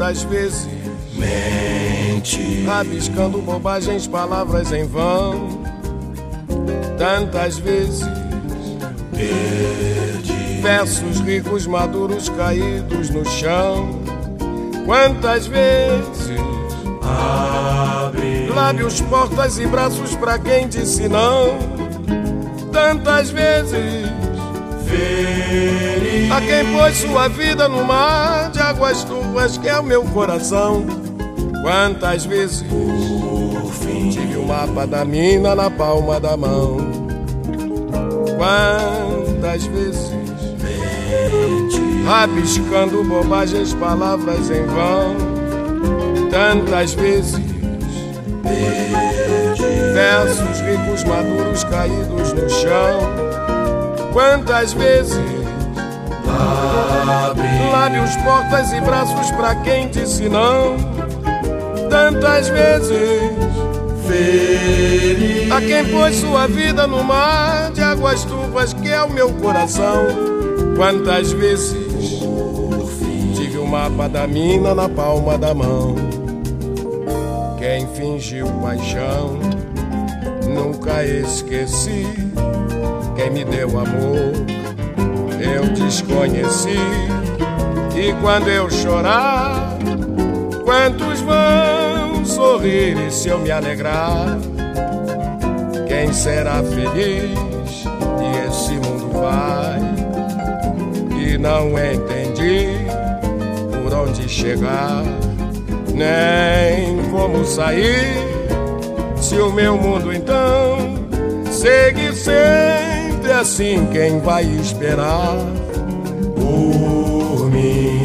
Quantas vezes mente, rabiscando bobagens, palavras em vão. Tantas vezes perdi versos ricos, maduros, caídos no chão. Quantas vezes abri lábios, portas e braços pra quem disse não. Tantas vezes feri a quem pôs sua vida no mar de águas turvas que é o meu coração. Quantas vezes por fim tive o mapa da mina na palma da mão. Quantas vezes mente, rabiscando bobagens, palavras em vão. Tantas vezes perdi versos ricos, maduros, caídos no chão. Quantas vezes abri lábios, portas e braços pra quem disse não. Tantas vezes feri a quem pôs sua vida no mar de águas turvas que é o meu coração. Quantas vezes por fim tive o mapa da mina na palma da mão. Quem fingiu paixão nunca esqueci. Quem me deu amor eu desconheci. E quando eu chorar, quantos vão sorrir? E se eu me alegrar, quem será feliz? E esse mundo vai, e não entendi por onde chegar, nem como sair. Se o meu mundo então seguir sempre assim, quem vai esperar por mim?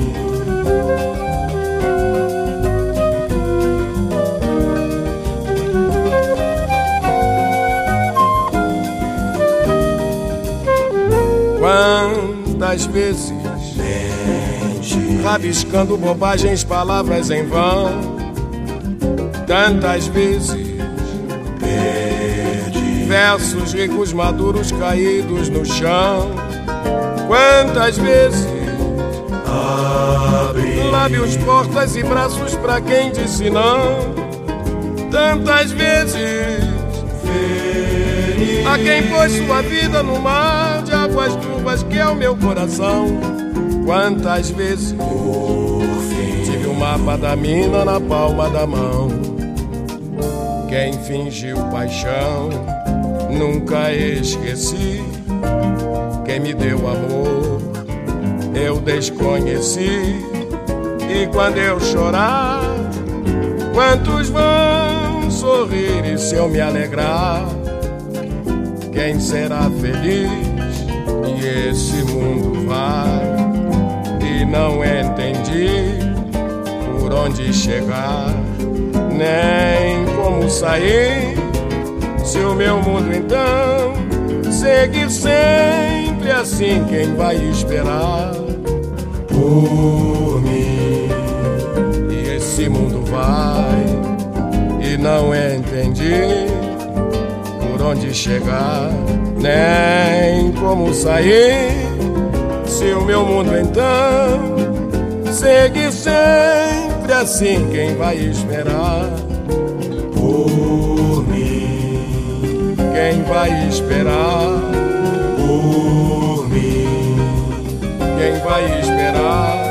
Quantas vezes Mente, rabiscando bobagens, palavras em vão. Tantas vezes perdi versos ricos, maduros, caídos no chão. Quantas vezes abri lábios, portas e braços pra quem disse não. Tantas vezes feri a quem pôs sua vida no mar de águas turvas que é o meu coração. Quantas vezes por fim tive o mapa da mina na palma da mão. Quem fingiu paixão nunca esqueci. Quem me deu amor eu desconheci. E quando eu chorar, quantos vão sorrir? E se eu me alegrar, quem será feliz? E esse mundo vai, e não entendi por onde chegar, nem como sair. Se o meu mundo então seguir sempre assim, quem vai esperar por mim? E esse mundo vai, e não entendi por onde chegar, nem como sair. Se o meu mundo então seguir sempre assim, quem vai esperar Por mim, quem vai esperar por mim, quem vai esperar